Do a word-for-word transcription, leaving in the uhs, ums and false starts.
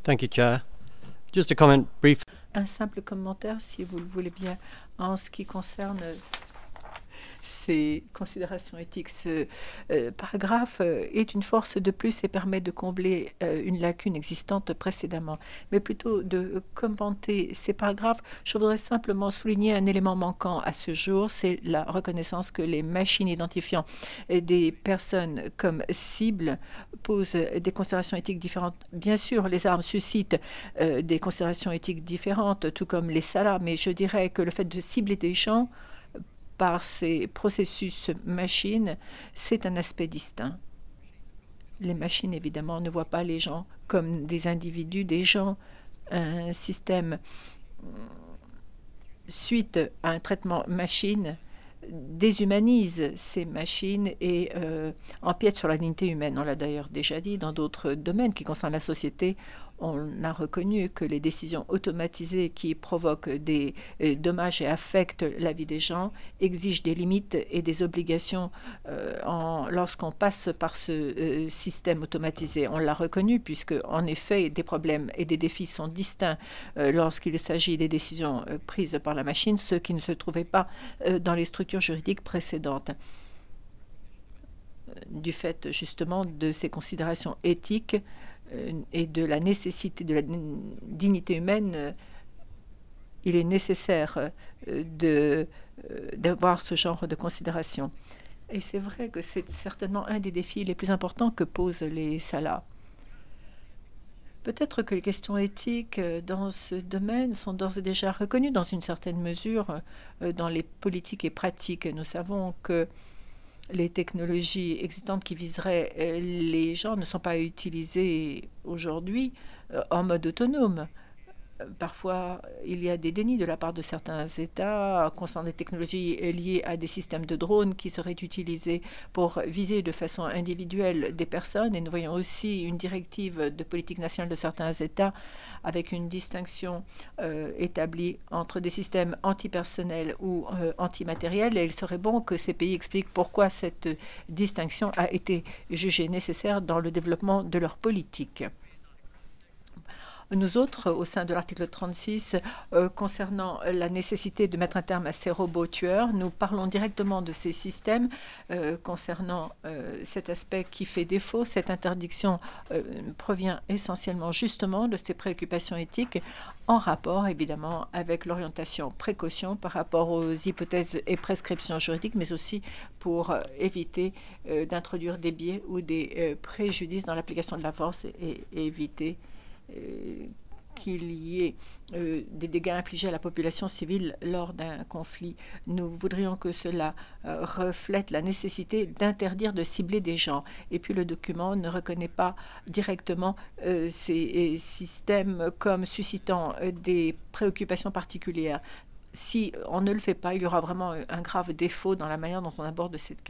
Thank you, Chair. Just a comment brief. Un simple commentaire, si vous le voulez bien, en ce qui concerne ces considérations éthiques. Ce euh, paragraphe euh, est une force de plus et permet de combler euh, une lacune existante précédemment. Mais plutôt de commenter ces paragraphes, je voudrais simplement souligner un élément manquant à ce jour, c'est la reconnaissance que les machines identifiant des personnes comme cibles posent des considérations éthiques différentes. Bien sûr, les armes suscitent euh, des considérations éthiques différentes, tout comme les salas, mais je dirais que le fait de cibler des gens par ces processus machines, c'est un aspect distinct. Les machines, évidemment, ne voient pas les gens comme des individus, des gens. Un système, suite à un traitement machine, déshumanise ces machines et euh, empiète sur la dignité humaine. On l'a d'ailleurs déjà dit dans d'autres domaines qui concernent la société. On a reconnu que les décisions automatisées qui provoquent des euh, dommages et affectent la vie des gens exigent des limites et des obligations euh, en, lorsqu'on passe par ce euh, système automatisé. On l'a reconnu puisque, en effet, des problèmes et des défis sont distincts euh, lorsqu'il s'agit des décisions euh, prises par la machine, ce qui ne se trouvait pas euh, dans les structures juridiques précédentes. Du fait justement de ces considérations éthiques euh, et de la nécessité de la dignité humaine, euh, il est nécessaire euh, de, euh, d'avoir ce genre de considération. Et c'est vrai que c'est certainement un des défis les plus importants que posent les salas. Peut-être que les questions éthiques euh, dans ce domaine sont d'ores et déjà reconnues dans une certaine mesure euh, dans les politiques et pratiques. Nous savons que les technologies existantes qui viseraient euh, les gens ne sont pas utilisées aujourd'hui euh, en mode autonome. Parfois, il y a des dénis de la part de certains États concernant des technologies liées à des systèmes de drones qui seraient utilisés pour viser de façon individuelle des personnes. Et nous voyons aussi une directive de politique nationale de certains États avec une distinction euh, établie entre des systèmes antipersonnels ou euh, antimatériels. Et il serait bon que ces pays expliquent pourquoi cette distinction a été jugée nécessaire dans le développement de leur politique. Nous autres, au sein de l'article trente-six, euh, concernant la nécessité de mettre un terme à ces robots tueurs, nous parlons directement de ces systèmes euh, concernant euh, cet aspect qui fait défaut. Cette interdiction euh, provient essentiellement justement de ces préoccupations éthiques en rapport évidemment avec l'orientation précaution par rapport aux hypothèses et prescriptions juridiques, mais aussi pour euh, éviter euh, d'introduire des biais ou des euh, préjudices dans l'application de la force et, et éviter euh, qu'il y ait euh, des dégâts infligés à la population civile lors d'un conflit. Nous voudrions que cela euh, reflète la nécessité d'interdire de cibler des gens. Et puis le document ne reconnaît pas directement euh, ces systèmes comme suscitant euh, des préoccupations particulières. Si on ne le fait pas, il y aura vraiment un grave défaut dans la manière dont on aborde cette question.